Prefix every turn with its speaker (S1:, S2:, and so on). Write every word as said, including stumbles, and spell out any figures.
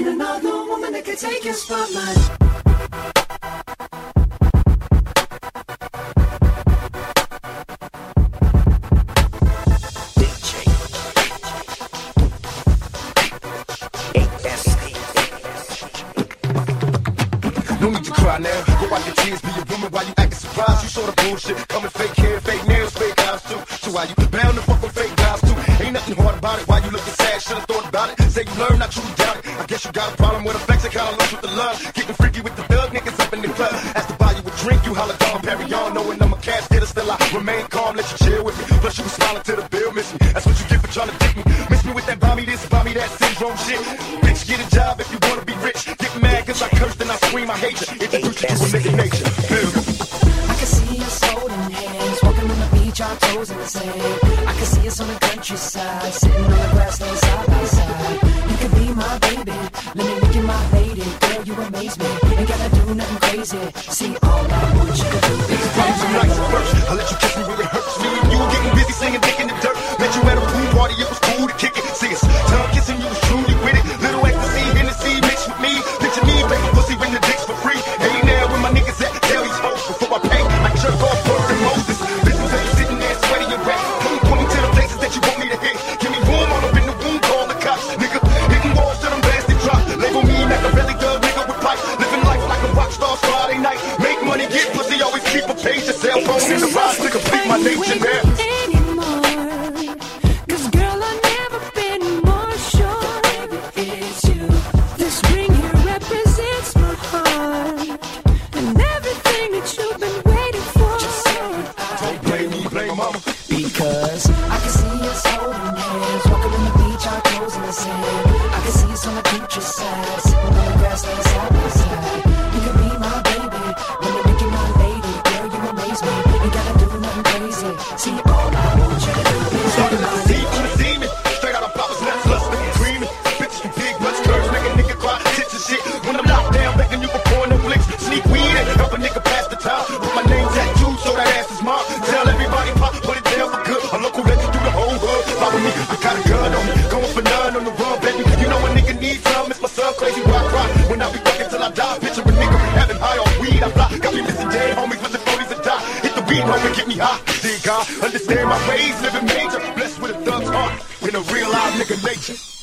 S1: Ain't another woman that can take your spotlight.
S2: No need to cry now. Go wipe your tears, be a woman while you acting surprised. You saw the bullshit, coming fake hair, fake nails, fake eyes too. So why you bound to fuck with fake guys too? Ain't nothing hard about it. Why you looking sad? Should've thought about it. Say you learn, not truly doubt it. I guess you got a problem with affection, kinda lost with the love. Getting freaky with the thug niggas up in the club. Asked to buy you a drink, you holler Dom Perignon. Knowing I'm a cash getter, still I remain calm, let you chill with me. Plus you was smiling to the bill, miss me. That's what you get for trying to dick me. Miss me with that buy me this, buy me that syndrome shit. Bitch, get a job if you wanna be rich. Get mad cause I cursed and I scream, I hate you. Introduce you to a nigga nature. Feel me?
S1: I can see us holding hands, walking on the beach, our toes in the sand. I can see us on the countryside, sitting on the grassland side by side. You can be my baby, let me make you my lady. Girl, you amaze me, ain't gotta do nothing crazy. See, all I want you to do is
S2: dance some nights at first. I let you kiss me where it hurts. Me and you were getting busy singing dick in the dirt. Met you at a pool party, it was cool to kick it. See us tongue kissing, you was truly with it. Little ecstasy, Hennessy mixed with me. Picture me, baby pussy, bring the dicks for free. Hey now, where my niggas at? Tell these folks before I pay. I jerk off first and Moses. Listen to you sitting there sweaty and wet. Come point me to the places that you want me to hit. Give me room all up in the room, call the cops. Nigga, hitting walls till them blasted drop. Label me like a belly dug nigga with pipe. Living life like a rock star Friday night. Make money, get pussy, always keep a page. Your cell phone in the rise to complete my nature now.
S1: Because I can see us holding hands, walking on the beach, our toes in the sand. I can see us on the countryside, sitting on the grassland side by side. You can be my baby, let me make you my lady. Girl, you amaze me, ain't gotta do nothing crazy. See, all I want you to do is
S2: starting to see you the demon. Straight out of Papa's nuts, lusting and dreaming. Bitches from big butts, curves, make a nigga cry, tits and shit. When I'm locked down, begging you for pouring no flicks. Sneak weed and help a nigga pass the time. With my name tattooed, so that ass is mine. Tell everybody pop, put it down for good. A local legend through the whole hood. Follow me, I got a gun on me. Going for none on the run, baby. You know a nigga needs some. It's my son, crazy rock rock. When I be fucking till I die, picture a nigga having high on weed. I fly, got me missing dead homies with the forties and die. Hit the beat, homie, get me high. See God, understand my ways, living major. Blessed with a thug's heart, in a real live nigga nature.